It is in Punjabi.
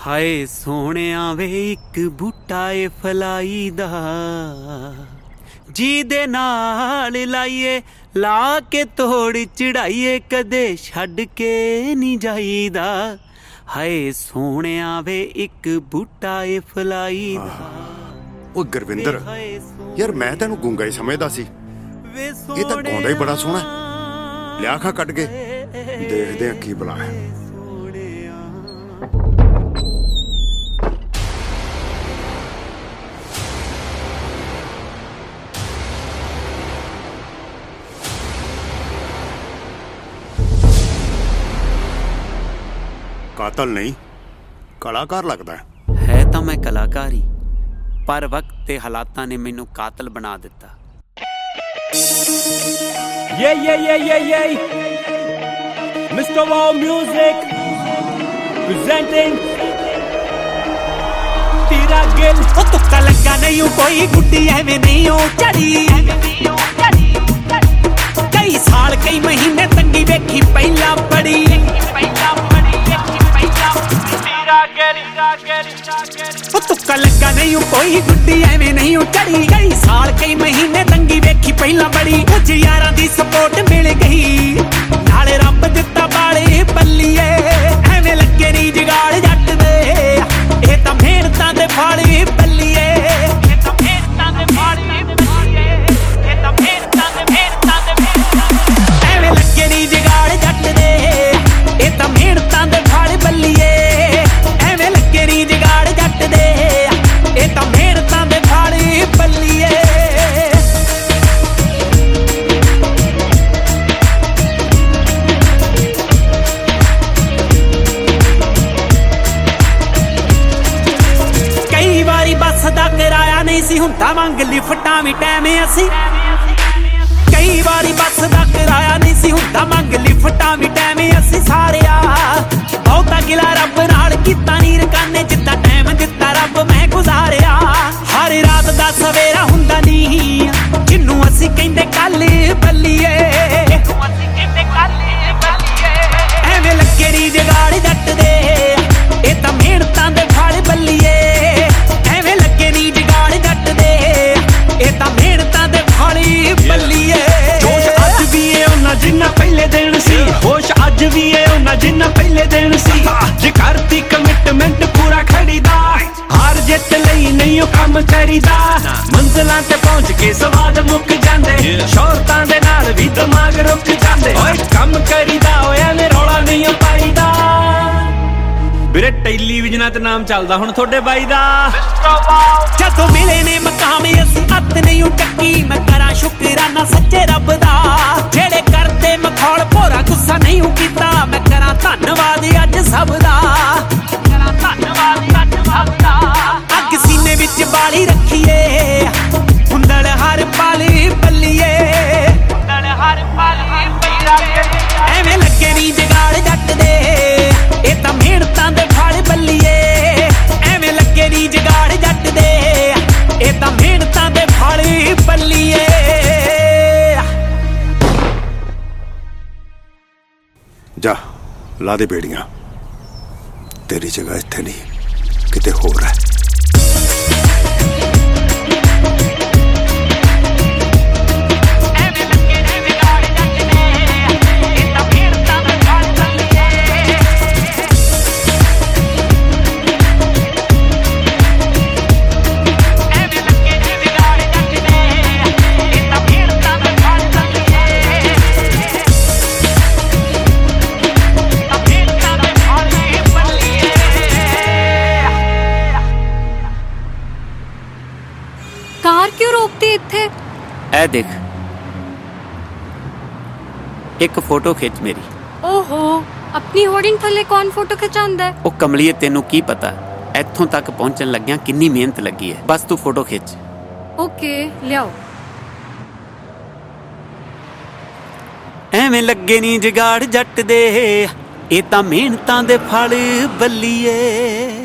ਹਾਏ ਸੋਹਣਿਆ ਵੇ ਇੱਕ ਬੂਟਾ ਏ ਫਲਾਈ ਦਾ, ਜਿਹਦੇ ਨਾਲ ਲਾਈਏ ਲਾ ਕੇ ਤੋੜ ਚੜਾਈਏ, ਕਦੇ ਛੱਡ ਕੇ ਨਹੀਂ ਜਾਈਦਾ। ਹਾਏ ਸੋਹਣਿਆ ਵੇ ਇੱਕ ਬੂਟਾ ਏ ਫਲਾਈ ਦਾ। ਓ ਗੁਰਵਿੰਦਰ ਯਾਰ, ਮੈਂ ਤੈਨੂੰ ਗੂੰਗਾ ਹੀ ਸਮਝਦਾ ਸੀ, ਇਹ ਤਾਂ ਗਾਉਂਦਾ ਹੀ ਬੜਾ ਸੋਹਣਾ। ਲਿਆ ਖਾ ਕੱਢ ਕੇ ਦੇਖਦੇ ਆ ਕੀ ਬਲਾ ਹੈ। ਕਾਤਲ ਨਹੀਂ, ਕਲਾਕਾਰ ਲੱਗਦਾ ਹੈ। ਤਾਂ ਮੈਂ ਕਲਾਕਾਰ ਹੀ, ਪਰ ਵਕਤ ਤੇ ਹਾਲਾਤਾਂ ਨੇ ਮੈਨੂੰ ਕਾਤਲ ਬਣਾ ਦਿੱਤਾ। Mr. Wow Music presenting ਤੇਰਾ ਗਿਲ। ਉਹ ਤੁੱਕਾ ਲੱਗਾ ਨਹੀਂ ਕੋਈ ਗੁੱਡੀ ਐਵੇਂ ਨਹੀਂ ਉਹ ਚੜੀ, ਕਈ ਸਾਲ ਕਈ ਮਹੀਨੇ ਤੰਗੀ ਵੇਖੀ ਪਹਿਲਾਂ ਬੜੀ। ਉਹ ਤੁੱਕਾ ਲੱਗਾ ਨਹੀਂ ਕੋਈ ਗੁੱਡੀ ਐਵੇਂ ਨਹੀਂ ਉਹ ਚੜੀ, ਕਈ ਸਾਲ ਕਈ ਮਹੀਨੇ ਤੰਗੀ ਵੇਖੀ ਪਹਿਲਾਂ ਬੜੀ। ਕੁਝ ਯਾਰਾਂ ਦੀ ਸਪੋਰਟ ਮਿਲ ਗਈ, ਨਾਲੇ ਰੱਬ ਦਿੱਤਾ ਬਾਲੇ ਬੱਲੀਏ। ਐਵੇਂ ਲੱਗੇ ਨਹੀਂ ਜਗਾੜ ਜੱਟ ਦੇ, ਇਹ ਤਾਂ ਮਿਹਨਤਾਂ ਦੇ ਫਲ ਬੱਲੀਏ। ਇਹ ਤਾਂ ਮਿਹਨਤਾਂ ਦੇ ਫਲ ਬੱਲੀਏ, ਇਹ ਤਾਂ ਮਿਹਨਤਾਂ ਦੇ ਐਵੇਂ ਲੱਗੇ ਨਹੀਂ ਜਗਾੜ ਜੱਟ ਦੇ, ਇਹ ਤਾਂ ਮਿਹਨਤਾਂ ਦੇ ਫਲ ਬੱਲੀਏ। ਐਵੇਂ ਲੱਗੇ ਨਹੀਂ ਜਗਾੜ ਜੱਟ ਦੇ, ਇਹ ਤਾਂ ਮਿਹਨਤਾਂ ਦੇ ਫਲ ਬੱਲੀਏ। ਕਈ ਵਾਰੀ ਬੱਸ ਦਾ ਕਿਰਾਇਆ ਨਹੀਂ ਸੀ ਹੁੰਦਾ, ਮੰਗ ਲਿਫਟਾਂ ਵੀ ਟਾਈਮ ਅਸੀਂ। ਕਈ ਵਾਰੀ ਬੱਸ ਦਾ ਕਿਰਾਇਆ ਨਹੀਂ ਸੀ ਹੁੰਦਾ, ਮੰਗ ਲਿਫਟਾਂ ਵੀ ਟਾਈਮ ਅਸੀਂ। ਸਾਰਿਆ ਬਹੁਤਾ ਗਿਲਾ ਰੱਬ ਨਾਲ ਕੀਤਾ ਨੀ ਰਕਾਨੇ, ਜਿੱਦਾਂ ਟਾਈਮ ਦਿੱਤਾ ਰੱਬ ਮੈਂ ਗੁਜ਼ਾਰਿਆ। ਹਰ ਰਾਤ ਦਾ ਸਵੇਰਾ ਹੁੰਦਾ ਨਹੀਂ, ਜਿਹਨੂੰ ਅਸੀਂ ਕਹਿੰਦੇ ਕੱਲ ਬੱਲੀਏ। ਐਵੇਂ ਲੱਗੇ ਨੀ ਜਗਾੜ ਜੱਟ ਦੇ, ਇਹ ਤਾਂ ਮਿਹਨਤਾਂ ਦੇ ਫਲ ਬੱਲੀਏ। ਐਵੇਂ ਲੱਗੇ ਨੀ ਜਗਾੜ ਜੱਟ ਦੇ, ਇਹ ਤਾਂ ਮਿਹਨਤਾਂ ਦੇ ਫਲ ਬੱਲੀਏ। ਜੋਸ਼ ਅੱਜ ਵੀ ਏ ਉਹਨਾਂ ਜਿੰਨਾ ਪਹਿਲੇ ਦਿਨ ਸੀ, ਹੋਸ਼ ਅੱਜ ਵੀ ਏ ਉਹਨਾਂ ਜਿੰਨਾ ਪਹਿਲੇ ਦਿਨ ਸੀ। ਜੇ ਕਰਤੀ ਕਮਿਟਮੈਂਟ ਪੂਰਾ ਖੜੀਦਾ, ਹਾਰ ਜਿੱਤ ਲਈ ਨਹੀਂ ਉਹ ਕੰਮ ਕਰੀਦਾ। ਮੰਜ਼ਿਲਾਂ ਤੇ ਪਹੁੰਚ ਕੇ ਸਵਾਦ ਮੁੱਕ ਜਾਂਦੇ, ਸ਼ੌਹਰਤਾਂ ਦੇ ਨਾਲ ਵੀ ਦਿਮਾਗ ਰੁਕ ਜਾਂਦੇ। ਓਏ ਕੰਮ ਕਰੀਦਾ ਹੋਇਆ ਨੇ ਰੌਲਾ ਨਹੀਂ ਪਾਈਦਾ। ਵੀਰੇ ਟੈਲੀਵਿਜ਼ਨਾਂ ਤੇ ਨਾਮ ਚੱਲਦਾ ਹੁਣ ਤੁਹਾਡੇ ਬਾਈ ਦਾ। ਜਦੋਂ ਮਿਲੇ ਨੇ ਮਕਾਮ ਅਸੀਂ ਹੱਥ ਨਹੀਂ ਟੱਕੀ, ਮੈਂ ਕਰਾਂ ਸ਼ੁਕਰਾਨਾ ਸੱਚੇ ਰੱਬ ਦਾ। ਜਿਹੜੇ ਕਰਦੇ ਮਖੌਲ ਭੋਰਾ ਗੁੱਸਾ ਨਹੀਂ ਕੀਤਾ, ਮੈਂ ਕਰਾਂ ਧੰਨਵਾਦ ਅੱਜ ਸਭ ਦਾ। ਅੱਗ ਸੀਨੇ ਵਿੱਚ ਬਾਲੀ ਰੱਖੀਏ, ਹੁੰਦੜ ਹਰ ਪਲ ਬੱਲੀਏ। ਐਵੇਂ ਲੱਗੇ ਨੀ ਜਗਾੜ ਜੱਟ ਦੇ, ਇਹ ਤਾਂ ਮਿਹਨਤਾਂ ਦੇ ਫਲ ਬੱਲੀਏ। ਐਵੇਂ ਲੱਗੇ ਨੀ ਜਗਾੜ ਜੱਟ ਦੇ, ਇਹ ਤਾਂ ਮਿਹਨਤਾਂ ਦੇ ਫਲ ਬੱਲੀਏ। ਜਾ ਲਾ ਦੇ ਬੇੜੀਆਂ, ਤੇਰੀ ਜਗ੍ਹਾ ਇੱਥੇ ਨਹੀਂ ਕਿਤੇ ਹੋਰ ਹੈ। कार क्यों रोकती इत्थे? ऐ देख, एक फोटो खिच मेरी। ओहो, अपनी होर्डिंग थले कौन फोटो खिचांदा है? ओ कमलिए तेनू की पता, इत्थों तक पहुंचन लग्या किन्नी मेहनत लगी है। बस तू फोटो खिच। ओके, लियाओ। ਐਵੇਂ ਲੱਗੇ ਨੀ ਜਗਾੜ ਜੱਟ ਦੇ, ਇਹ ਤਾਂ ਮਿਹਨਤਾਂ ਦੇ ਫਲ ਬੱਲੀਏ।